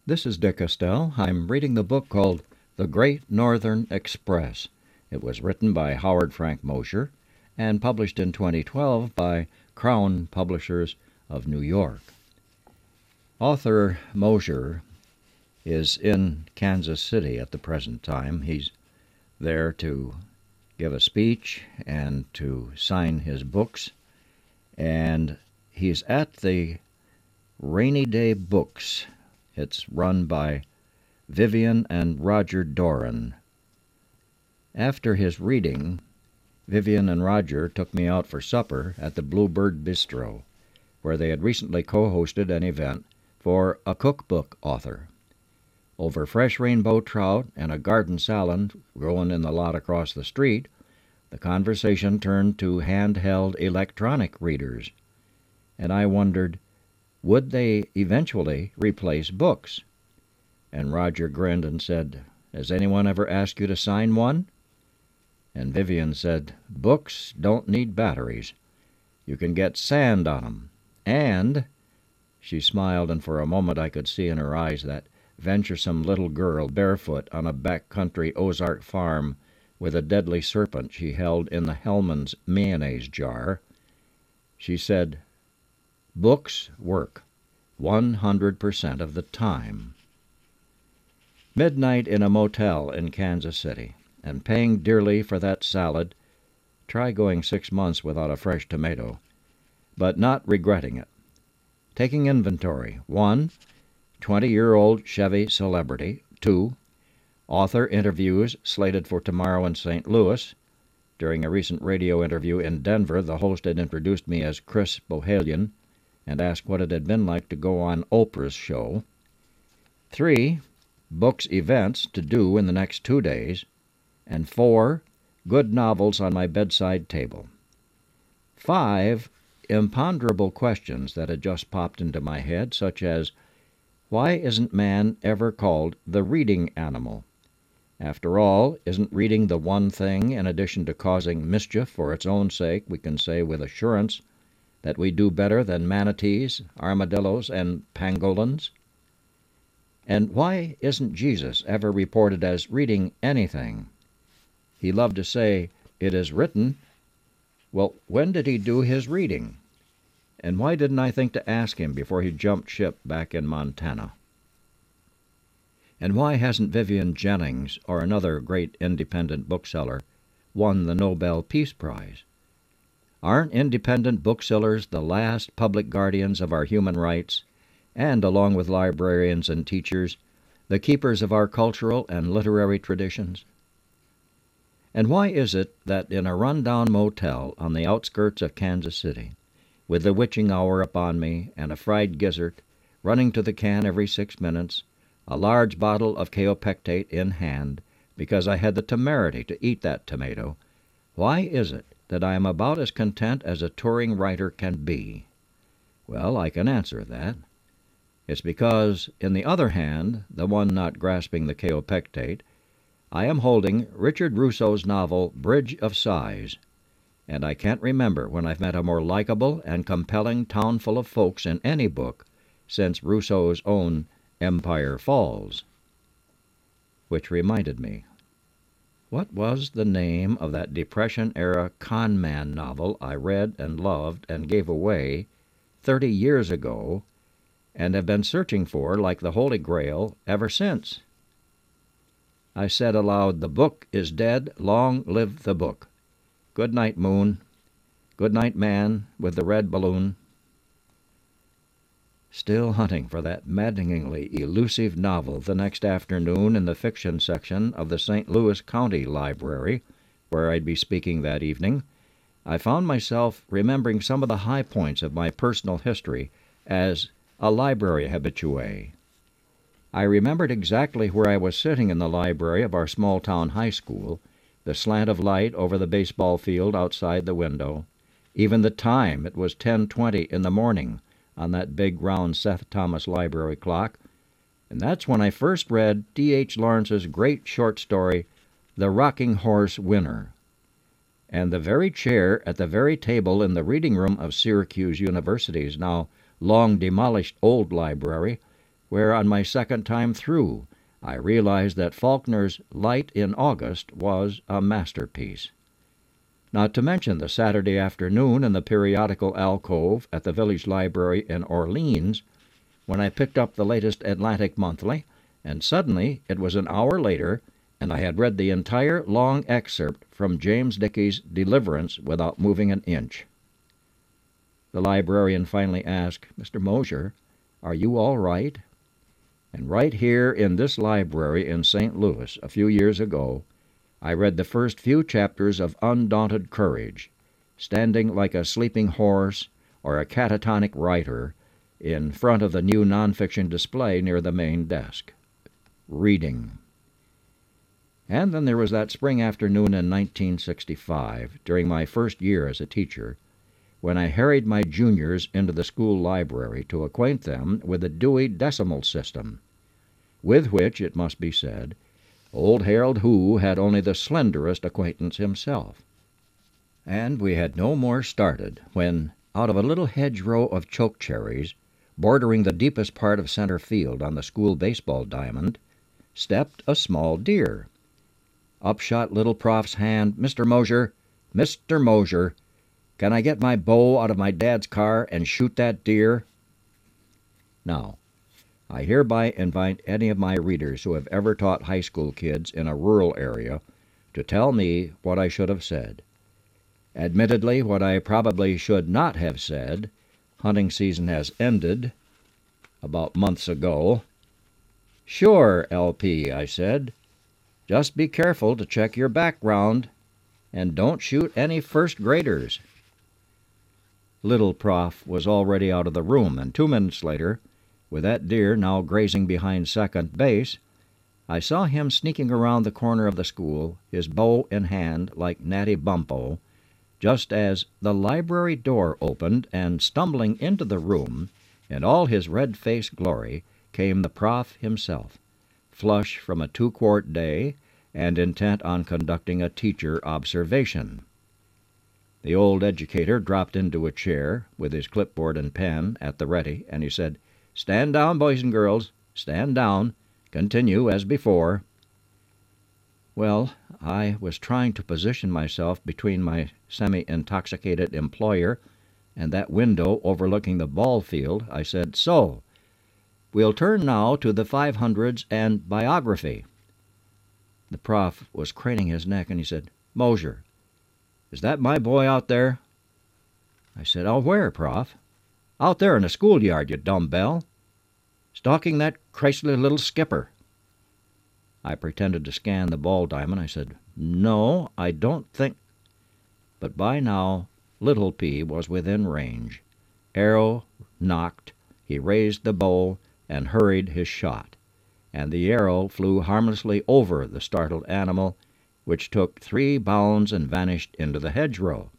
This is Dick Estelle. I'm reading the book called The Great Northern Express. It was written by Howard Frank Mosher and published in 2012 by Crown Publishers of New York. Author Mosher is in Kansas City at the present time. He's there to give a speech and to sign his books, and he's at the Rainy Day Books. It's run by Vivian and Roger Doran. After his reading, Vivian and Roger took me out for supper at the Bluebird Bistro, where they had recently co-hosted an event for a cookbook author. Over fresh rainbow trout and a garden salad growing in the lot across the street, the conversation turned to handheld electronic readers, and I wondered, would they eventually replace books? And Roger grinned and said, "Has anyone ever asked you to sign one?" And Vivian said, "Books don't need batteries. You can get sand on 'em. And," she smiled, and for a moment I could see in her eyes that venturesome little girl barefoot on a back-country Ozark farm with a deadly serpent she held in the Hellman's mayonnaise jar. She said, "Books work 100% of the time." Midnight in a motel in Kansas City, and paying dearly for that salad. Try going 6 months without a fresh tomato, but not regretting it. Taking inventory. 1. 20-year-old Chevy celebrity. 2. Author interviews slated for tomorrow in St. Louis. During a recent radio interview in Denver, the host had introduced me as Chris Bohalian and asked what it had been like to go on Oprah's show. 3. Books events to do in the next 2 days. And 4. Good novels on my bedside table. 5. Imponderable questions that had just popped into my head, such as, why isn't man ever called the reading animal? After all, isn't reading the one thing, in addition to causing mischief for its own sake, we can say with assurance that we do better than manatees, armadillos, and pangolins? And why isn't Jesus ever reported as reading anything? He loved to say, "It is written." Well, when did he do his reading? And why didn't I think to ask him before he jumped ship back in Montana? And why hasn't Vivian Jennings, or another great independent bookseller, won the Nobel Peace Prize? Aren't independent booksellers the last public guardians of our human rights, and, along with librarians and teachers, the keepers of our cultural and literary traditions? And why is it that in a run-down motel on the outskirts of Kansas City, with the witching hour upon me and a fried gizzard running to the can every 6 minutes, a large bottle of kaopectate in hand, because I had the temerity to eat that tomato, why is it that I am about as content as a touring writer can be? Well, I can answer that. It's because, in the other hand, the one not grasping the kaopectate, I am holding Richard Russo's novel Bridge of Sighs, and I can't remember when I've met a more likable and compelling townful of folks in any book since Russo's own Empire Falls. Which reminded me, what was the name of that Depression-era con man novel I read and loved and gave away 30 years ago and have been searching for like the Holy Grail ever since? I said aloud, "The book is dead. Long live the book. Good night, moon. Good night, man with the red balloon." Still hunting for that maddeningly elusive novel the next afternoon in the fiction section of the St. Louis County Library, where I'd be speaking that evening, I found myself remembering some of the high points of my personal history as a library habitué. I remembered exactly where I was sitting in the library of our small-town high school, the slant of light over the baseball field outside the window, even the time. It was 10:20 in the morning on that big round Seth Thomas library clock, and that's when I first read D.H. Lawrence's great short story, The Rocking Horse Winner. And the very chair at the very table in the reading room of Syracuse University's now long demolished old library where on my second time through I realized that Faulkner's Light in August was a masterpiece. Not to mention the Saturday afternoon in the periodical alcove at the village library in Orleans, when I picked up the latest Atlantic Monthly, and suddenly it was an hour later, and I had read the entire long excerpt from James Dickey's Deliverance without moving an inch. The librarian finally asked, "Mr. Mosher, are you all right?" And right here in this library in St. Louis a few years ago, I read the first few chapters of Undaunted Courage, standing like a sleeping horse or a catatonic writer in front of the new nonfiction display near the main desk. Reading. And then there was that spring afternoon in 1965, during my first year as a teacher, when I harried my juniors into the school library to acquaint them with the Dewey Decimal System, with which, it must be said, old Harold Hoo had only the slenderest acquaintance himself. And we had no more started when, out of a little hedgerow of chokecherries, bordering the deepest part of center field on the school baseball diamond, stepped a small deer. Up shot little Prof's hand. "Mr. Mosher, Mr. Mosher, can I get my bow out of my dad's car and shoot that deer?" Now, I hereby invite any of my readers who have ever taught high school kids in a rural area to tell me what I should have said. Admittedly, what I probably should not have said, hunting season has ended, about months ago. "Sure, LP," I said. "Just be careful to check your background, and don't shoot any first graders." Little Prof was already out of the room, and 2 minutes later, with that deer now grazing behind second base, I saw him sneaking around the corner of the school, his bow in hand like Natty Bumppo, just as the library door opened, and stumbling into the room, in all his red-faced glory, came the Prof himself, flush from a 2-quart day, and intent on conducting a teacher observation. The old educator dropped into a chair, with his clipboard and pen at the ready, and he said, "Stand down, boys and girls, stand down. Continue as before." Well, I was trying to position myself between my semi-intoxicated employer and that window overlooking the ball field. I said, "So, we'll turn now to the 500s and biography." The Prof was craning his neck, and he said, "Mosher, is that my boy out there?" I said, "Oh, where, Prof?" "Out there in the schoolyard, you dumb bell. Stalking that Chrysler little skipper." I pretended to scan the ball diamond. I said, "No, I don't think—" But by now Little P was within range. Arrow knocked, he raised the bow and hurried his shot, and the arrow flew harmlessly over the startled animal, which took 3 bounds and vanished into the hedgerow.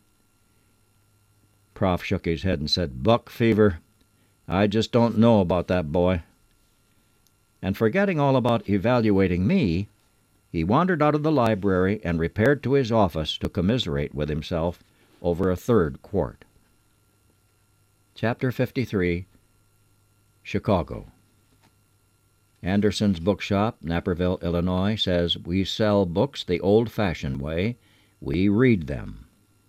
Prof shook his head and said, "Buck fever. I just don't know about that boy." And forgetting all about evaluating me, he wandered out of the library and repaired to his office to commiserate with himself over a 3rd quart. Chapter 53. Chicago. Anderson's Bookshop, Naperville, Illinois, says, "We sell books the old-fashioned way. We read them."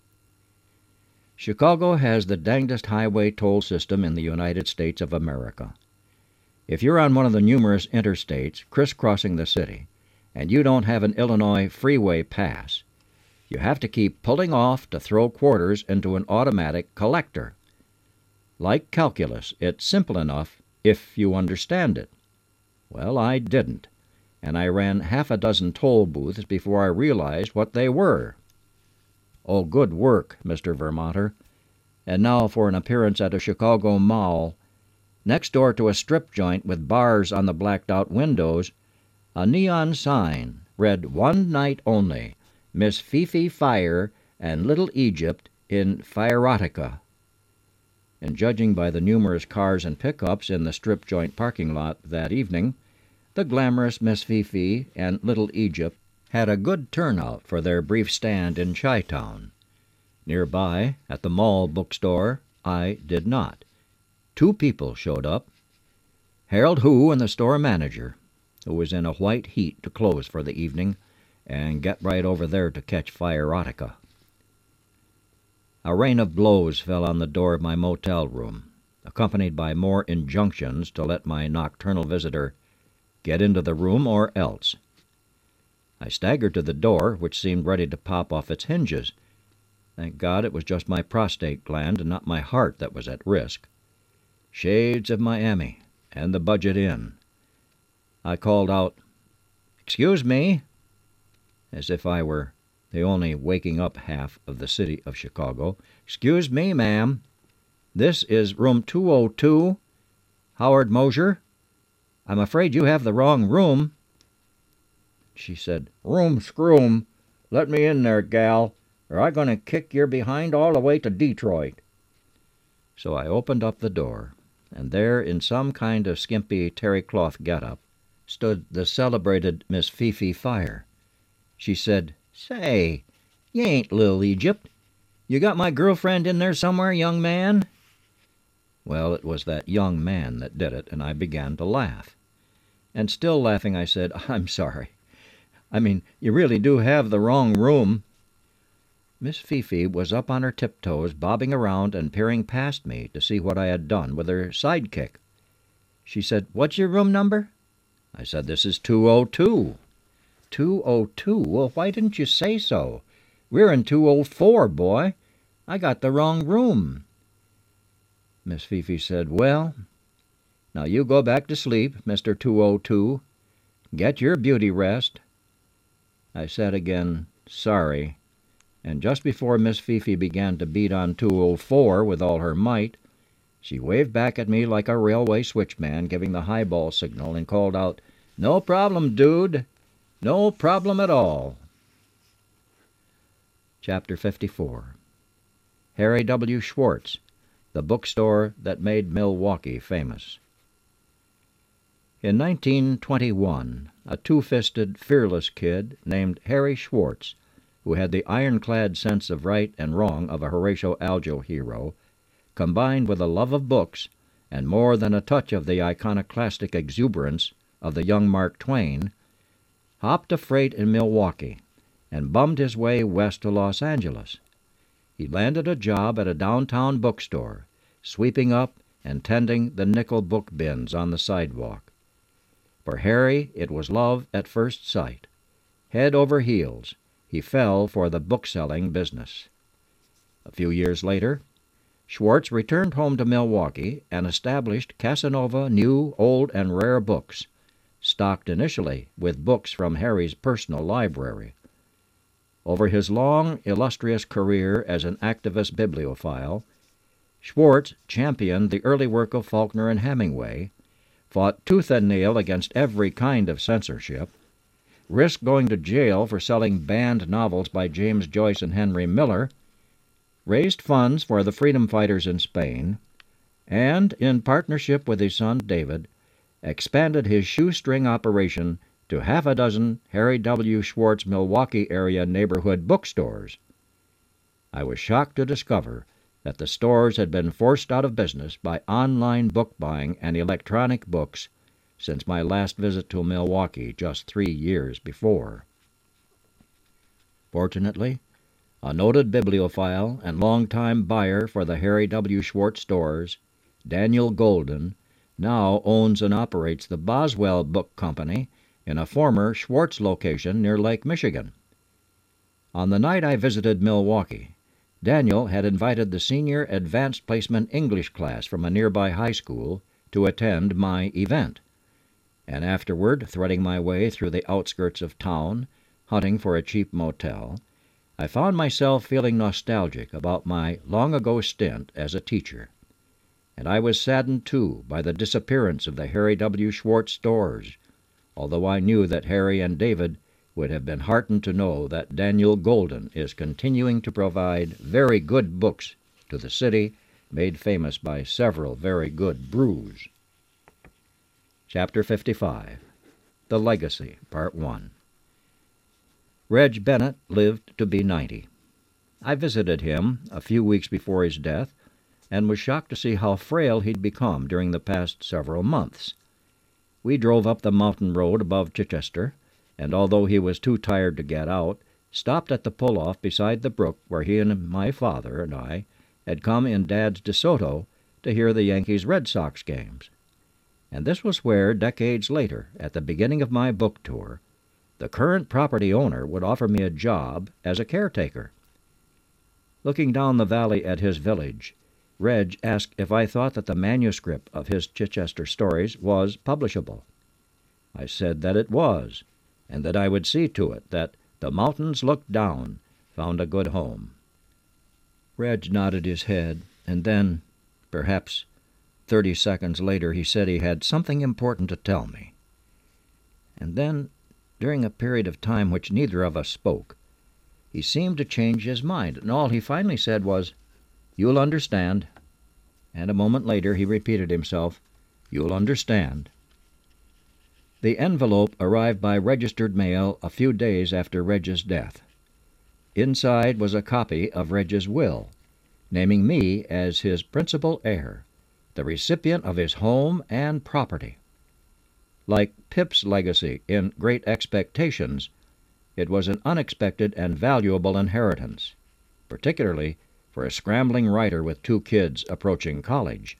Chicago has the dangdest highway toll system in the United States of America. If you're on one of the numerous interstates crisscrossing the city, and you don't have an Illinois freeway pass, you have to keep pulling off to throw quarters into an automatic collector. Like calculus, it's simple enough if you understand it. Well, I didn't, and I ran half a dozen toll booths before I realized what they were. Oh, good work, Mr. Vermonter. And now for an appearance at a Chicago mall. Next door to a strip joint with bars on the blacked-out windows, a neon sign read, "One night only, Miss Fifi Fire and Little Egypt in Fireotica." And judging by the numerous cars and pickups in the strip joint parking lot that evening, the glamorous Miss Fifi and Little Egypt had a good turnout for their brief stand in Chi-town. Nearby, at the mall bookstore, I did not. 2 people showed up. Harold Hu and the store manager, who was in a white heat to close for the evening and get right over there to catch Fireotica. A rain of blows fell on the door of my motel room, accompanied by more injunctions to let my nocturnal visitor get into the room or else. I staggered to the door, which seemed ready to pop off its hinges. Thank God it was just my prostate gland and not my heart that was at risk. Shades of Miami and the Budget Inn. I called out, "Excuse me," as if I were the only waking up half of the city of Chicago. "Excuse me, ma'am. This is room 202, Howard Mosier. I'm afraid you have the wrong room." She said, "Room scroom. Let me in there, gal, or I'm going to kick your behind all the way to Detroit." So I opened up the door, and there, in some kind of skimpy terry-cloth get-up, stood the celebrated Miss Fifi Fire. She said, "Say, you ain't Lil Egypt. You got my girlfriend in there somewhere, young man?" Well, it was that young man that did it, and I began to laugh. And still laughing, I said, "I'm sorry. I mean, you really do have the wrong room." Miss Fifi was up on her tiptoes, bobbing around and peering past me to see what I had done with her sidekick. She said, "What's your room number?" I said, "This is 202. 202? Well, why didn't you say so? We're in 204, boy. I got the wrong room." Miss Fifi said, "Well, now you go back to sleep, Mr. 202. Get your beauty rest." I said again, "Sorry," and just before Miss Fifi began to beat on 204 with all her might, she waved back at me like a railway switchman giving the highball signal and called out, "No problem, dude. No problem at all." Chapter 54. Harry W. Schwartz, the bookstore that made Milwaukee famous. In 1921, a two-fisted, fearless kid named Harry Schwartz, who had the ironclad sense of right and wrong of a Horatio Alger hero, combined with a love of books and more than a touch of the iconoclastic exuberance of the young Mark Twain, hopped a freight in Milwaukee and bummed his way west to Los Angeles. He landed a job at a downtown bookstore, sweeping up and tending the nickel book bins on the sidewalk. For Harry, it was love at first sight. Head over heels, he fell for the bookselling business. A few years later, Schwartz returned home to Milwaukee and established Casanova New, Old, and Rare Books, stocked initially with books from Harry's personal library. Over his long, illustrious career as an activist bibliophile, Schwartz championed the early work of Faulkner and Hemingway, fought tooth and nail against every kind of censorship, risked going to jail for selling banned novels by James Joyce and Henry Miller, raised funds for the freedom fighters in Spain, and, in partnership with his son David, expanded his shoestring operation to half a dozen Harry W. Schwartz Milwaukee-area neighborhood bookstores. I was shocked to discover that the stores had been forced out of business by online book buying and electronic books since my last visit to Milwaukee just 3 years before. Fortunately, a noted bibliophile and longtime buyer for the Harry W. Schwartz stores, Daniel Golden, now owns and operates the Boswell Book Company in a former Schwartz location near Lake Michigan. On the night I visited Milwaukee, Daniel had invited the senior advanced placement English class from a nearby high school to attend my event, and afterward, threading my way through the outskirts of town, hunting for a cheap motel, I found myself feeling nostalgic about my long-ago stint as a teacher. And I was saddened, too, by the disappearance of the Harry W. Schwartz stores, although I knew that Harry and David would have been heartened to know that Daniel Golden is continuing to provide very good books to the city, made famous by several very good brews. Chapter 55. The Legacy, Part 1. Reg Bennett lived to be 90. I visited him a few weeks before his death, and was shocked to see how frail he'd become during the past several months. We drove up the mountain road above Chichester, and although he was too tired to get out, stopped at the pull-off beside the brook where he and my father and I had come in Dad's DeSoto to hear the Yankees' Red Sox games. And this was where, decades later, at the beginning of my book tour, the current property owner would offer me a job as a caretaker. Looking down the valley at his village, Reg asked if I thought that the manuscript of his Chichester stories was publishable. I said that it was, and that I would see to it that The Mountains Look Down found a good home. Reg nodded his head, and then, perhaps 30 seconds later, he said he had something important to tell me. And then, during a period of time which neither of us spoke, he seemed to change his mind, and all he finally said was, "You'll understand." And a moment later he repeated himself, "You'll understand." The envelope arrived by registered mail a few days after Reg's death. Inside was a copy of Reg's will, naming me as his principal heir, the recipient of his home and property. Like Pip's legacy in Great Expectations, it was an unexpected and valuable inheritance, particularly for a scrambling writer with 2 kids approaching college.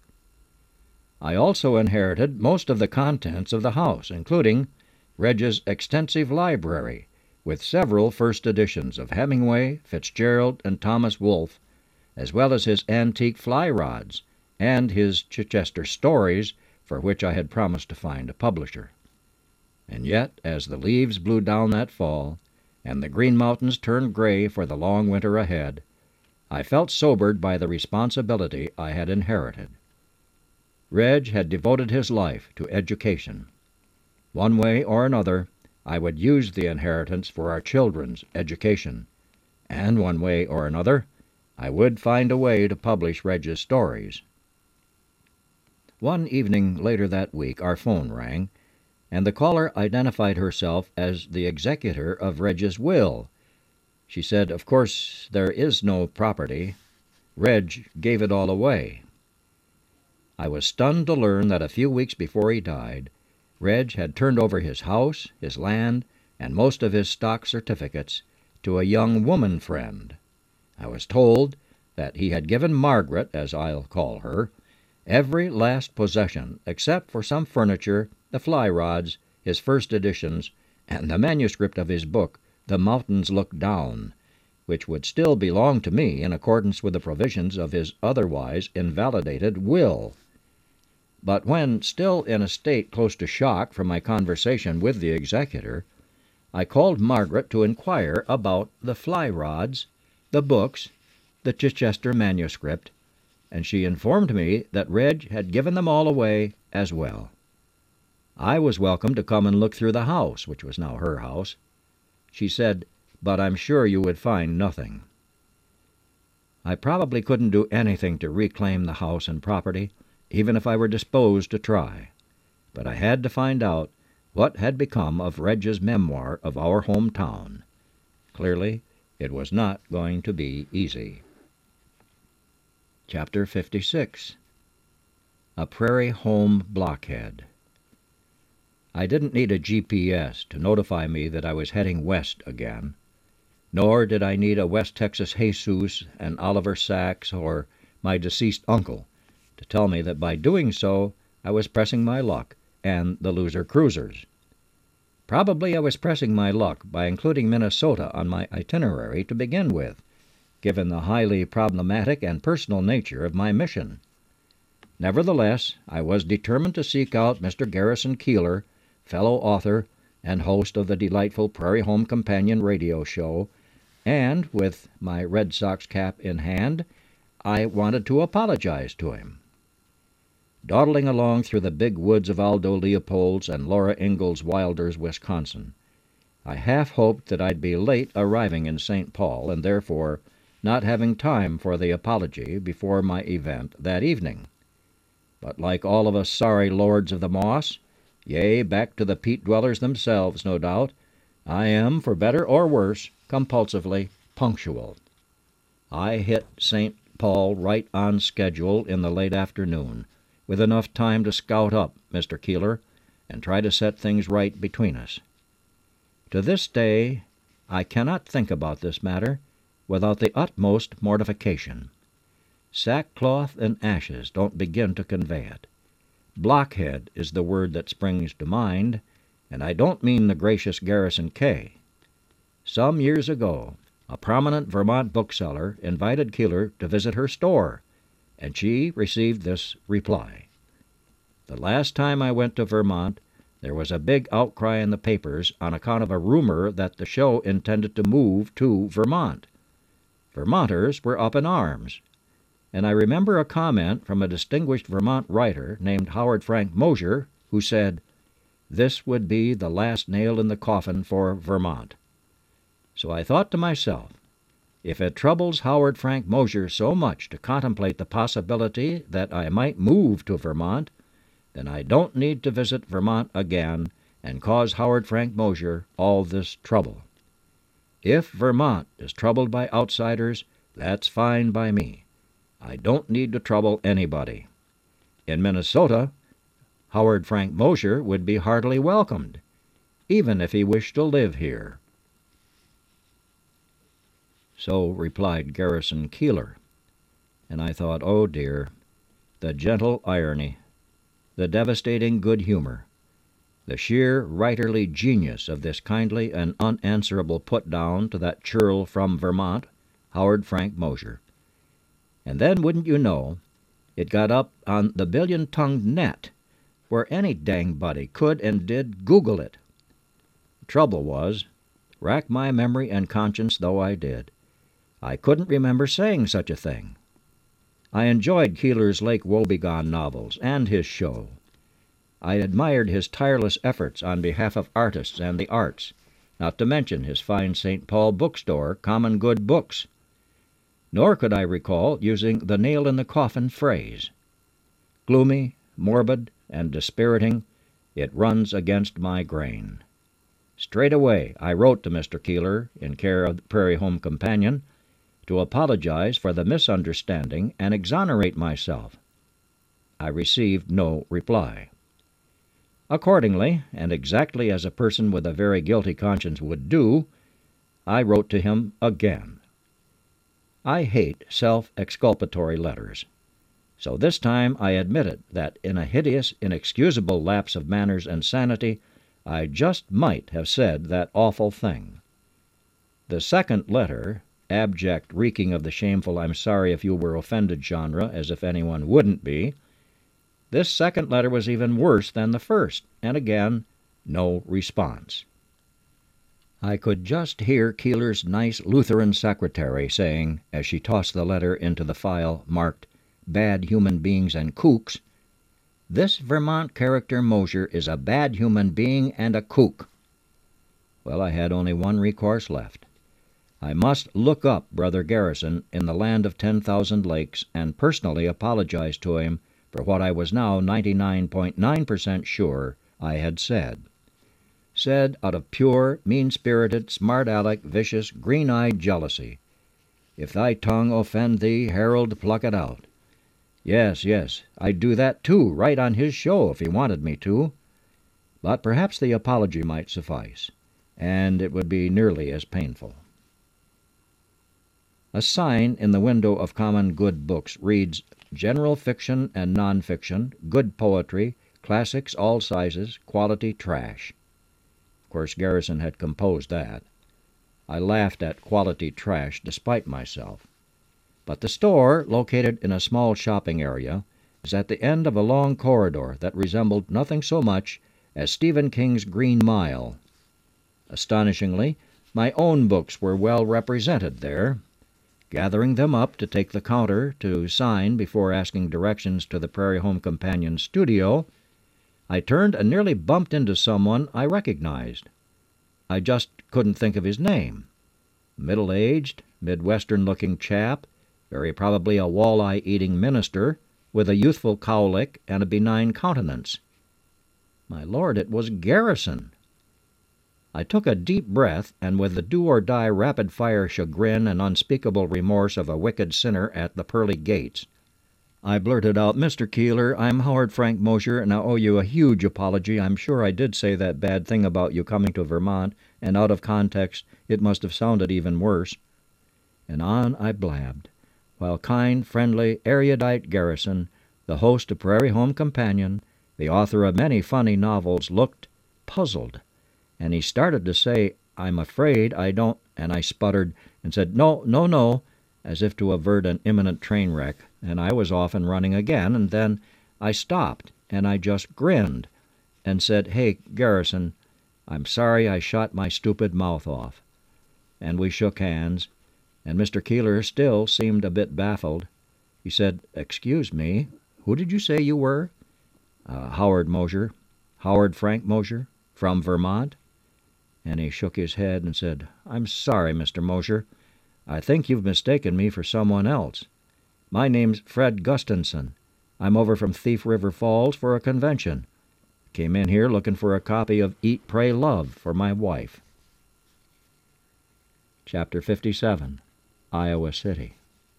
I also inherited most of the contents of the house, including Reg's extensive library, with several first editions of Hemingway, Fitzgerald, and Thomas Wolfe, as well as his antique fly rods and his Chichester stories, for which I had promised to find a publisher. And yet, as the leaves blew down that fall, and the Green Mountains turned gray for the long winter ahead, I felt sobered by the responsibility I had inherited. Reg had devoted his life to education. One way or another, I would use the inheritance for our children's education, and one way or another, I would find a way to publish Reg's stories. One evening later that week our phone rang, and the caller identified herself as the executor of Reg's will. She said, "Of course, there is no property. Reg gave it all away." I was stunned to learn that a few weeks before he died, Reg had turned over his house, his land, and most of his stock certificates to a young woman friend. I was told that he had given Margaret, as I'll call her, every last possession except for some furniture, the fly rods, his first editions, and the manuscript of his book, The Mountains Look Down, which would still belong to me in accordance with the provisions of his otherwise invalidated will. But when, still in a state close to shock from my conversation with the executor, I called Margaret to inquire about the fly rods, the books, the Chichester manuscript, and she informed me that Reg had given them all away as well. I was welcome to come and look through the house, which was now her house. She said, "But I'm sure you would find nothing." I probably couldn't do anything to reclaim the house and property, even if I were disposed to try. But I had to find out what had become of Reg's memoir of our hometown. Clearly, it was not going to be easy. Chapter 56. A Prairie Home Blockhead. I didn't need a GPS to notify me that I was heading west again, nor did I need a West Texas Jesus and Oliver Sacks or my deceased uncle to tell me that by doing so I was pressing my luck and the loser cruisers. Probably I was pressing my luck by including Minnesota on my itinerary to begin with, given the highly problematic and personal nature of my mission. Nevertheless, I was determined to seek out Mr. Garrison Keillor, fellow author and host of the delightful Prairie Home Companion radio show, and, with my Red Sox cap in hand, I wanted to apologize to him. Dawdling along through the big woods of Aldo Leopold's and Laura Ingalls Wilder's Wisconsin, I half hoped that I'd be late arriving in St. Paul, and therefore not having time for the apology before my event that evening. But like all of us sorry lords of the moss, yea, back to the peat dwellers themselves, no doubt, I am, for better or worse, compulsively punctual. I hit St. Paul right on schedule in the late afternoon, with enough time to scout up Mr. Keillor and try to set things right between us. To this day I cannot think about this matter without the utmost mortification. Sackcloth and ashes don't begin to convey it. Blockhead is the word that springs to mind, and I don't mean the gracious Garrison K. Some years ago, a prominent Vermont bookseller invited Keeler to visit her store, and she received this reply: "The last time I went to Vermont, there was a big outcry in the papers on account of a rumor that the show intended to move to Vermont. Vermonters were up in arms, and I remember a comment from a distinguished Vermont writer named Howard Frank Mosher, who said, 'This would be the last nail in the coffin for Vermont.' So I thought to myself, if it troubles Howard Frank Mosher so much to contemplate the possibility that I might move to Vermont, then I don't need to visit Vermont again and cause Howard Frank Mosher all this trouble. If Vermont is troubled by outsiders, that's fine by me. I don't need to trouble anybody. In Minnesota, Howard Frank Mosher would be heartily welcomed, even if he wished to live here." So replied Garrison Keeler, and I thought, oh dear, the gentle irony, the devastating good humor, the sheer writerly genius of this kindly and unanswerable put-down to that churl from Vermont, Howard Frank Mosher. And then, wouldn't you know, it got up on the billion-tongued net, where any dang-buddy could and did Google it. The trouble was, rack my memory and conscience though I did, I couldn't remember saying such a thing. I enjoyed Keeler's Lake Woebegone novels and his show. I admired his tireless efforts on behalf of artists and the arts, not to mention his fine St. Paul bookstore, Common Good Books. Nor could I recall using the nail-in-the-coffin phrase. Gloomy, morbid, and dispiriting, it runs against my grain. Straightway I wrote to Mr. Keeler, in care of the Prairie Home Companion, to apologize for the misunderstanding and exonerate myself. I received no reply. Accordingly, and exactly as a person with a very guilty conscience would do, I wrote to him again. I hate self-exculpatory letters. So this time I admitted that in a hideous, inexcusable lapse of manners and sanity, I just might have said that awful thing. The second letter, abject reeking of the shameful "I'm sorry if you were offended" genre, as if anyone wouldn't be, this second letter was even worse than the first, and again no response. I could just hear Keeler's nice Lutheran secretary saying, as she tossed the letter into the file marked "Bad Human Beings and Kooks," "This Vermont character Mosher is a bad human being and a kook." Well, I had only one recourse left. I must look up Brother Garrison in the land of 10,000 lakes and personally apologize to him for what I was now 99.9% sure I had said. Said out of pure, mean-spirited, smart-aleck, vicious, green-eyed jealousy. "If thy tongue offend thee, herald, pluck it out." Yes, I'd do that too, right on his show if he wanted me to. But perhaps the apology might suffice, and it would be nearly as painful. A sign in the window of Common Good Books reads, "General fiction and non-fiction, good poetry, classics all sizes, quality trash." Of course, Garrison had composed that. I laughed at quality trash despite myself. But the store, located in a small shopping area, is at the end of a long corridor that resembled nothing so much as Stephen King's Green Mile. Astonishingly, my own books were well represented there. Gathering them up to take the counter to sign before asking directions to the Prairie Home Companion studio, I turned and nearly bumped into someone I recognized. I just couldn't think of his name. Middle-aged, Midwestern-looking chap, very probably a walleye-eating minister, with a youthful cowlick and a benign countenance. My lord, it was Garrison! I took a deep breath, and with the do-or-die rapid-fire chagrin and unspeakable remorse of a wicked sinner at the pearly gates, I blurted out, "Mr. Keeler, I'm Howard Frank Mosher, and I owe you a huge apology. I'm sure I did say that bad thing about you coming to Vermont, and out of context it must have sounded even worse." And on I blabbed, while kind, friendly, erudite Garrison, the host of Prairie Home Companion, the author of many funny novels, looked puzzled, and he started to say, "I'm afraid I don't," and I sputtered and said, "No, no, no," as if to avert an imminent train wreck, and I was off and running again, and then I stopped, and I just grinned and said, "Hey, Garrison, I'm sorry I shot my stupid mouth off." And we shook hands, and Mr. Keeler still seemed a bit baffled. He said, "Excuse me, who did you say you were?" Howard Mosher, Howard Frank Mosher, from Vermont." And he shook his head and said, "I'm sorry, Mr. Mosher. I think you've mistaken me for someone else. My name's Fred Gustinson. I'm over from Thief River Falls for a convention. Came in here looking for a copy of Eat, Pray, Love for my wife." Chapter 57. Iowa City.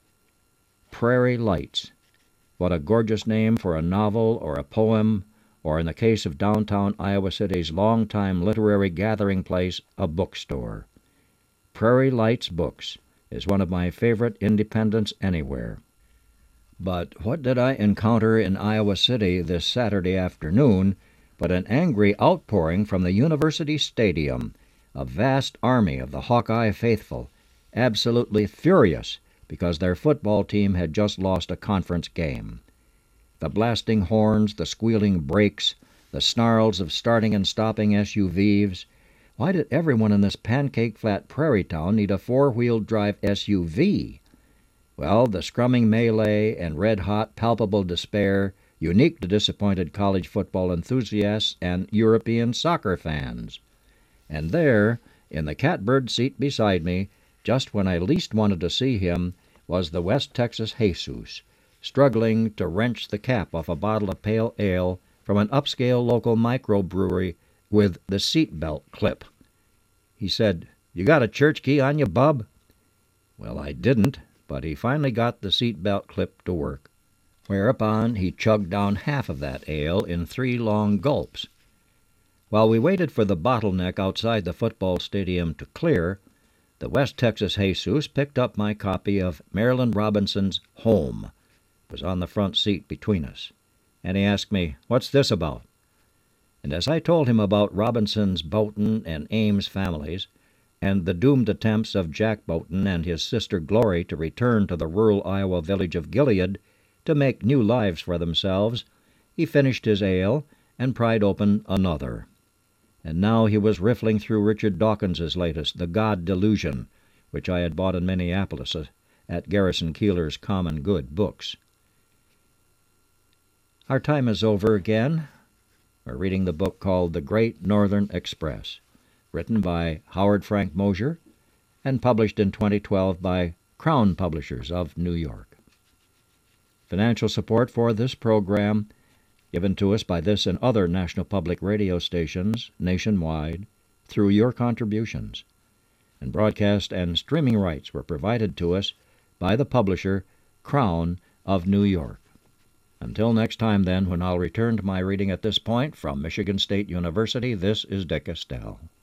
Prairie Lights. What a gorgeous name for a novel or a poem, or in the case of downtown Iowa City's longtime literary gathering place, a bookstore. Prairie Lights Books is one of my favorite independents anywhere. But what did I encounter in Iowa City this Saturday afternoon but an angry outpouring from the University Stadium, a vast army of the Hawkeye faithful, absolutely furious because their football team had just lost a conference game. The blasting horns, the squealing brakes, the snarls of starting and stopping SUVs. Why did everyone in this pancake-flat prairie town need a four-wheel drive SUV? Well, the scrumming melee and red-hot, palpable despair unique to disappointed college football enthusiasts and European soccer fans. And there, in the catbird seat beside me, just when I least wanted to see him, was the West Texas Jesus, struggling to wrench the cap off a bottle of pale ale from an upscale local microbrewery with the seat belt clip. He said, "You got a church key on you, bub?" Well, I didn't, but he finally got the seat belt clip to work, whereupon he chugged down half of that ale in 3 long gulps. While we waited for the bottleneck outside the football stadium to clear, the West Texas Jesus picked up my copy of Marilynne Robinson's Home. It was on the front seat between us, and he asked me, "What's this about?" And as I told him about Robinson's Boughton and Ames families, and the doomed attempts of Jack Boughton and his sister Glory to return to the rural Iowa village of Gilead to make new lives for themselves, he finished his ale and pried open another. And now he was riffling through Richard Dawkins's latest, The God Delusion, which I had bought in Minneapolis at Garrison Keeler's Common Good Books. Our time is over again. We're reading the book called The Great Northern Express, written by Howard Frank Mosher and published in 2012 by Crown Publishers of New York. Financial support for this program given to us by this and other national public radio stations nationwide through your contributions. And broadcast and streaming rights were provided to us by the publisher, Crown of New York. Until next time, then, when I'll return to my reading at this point from Michigan State University, this is Dick Estelle.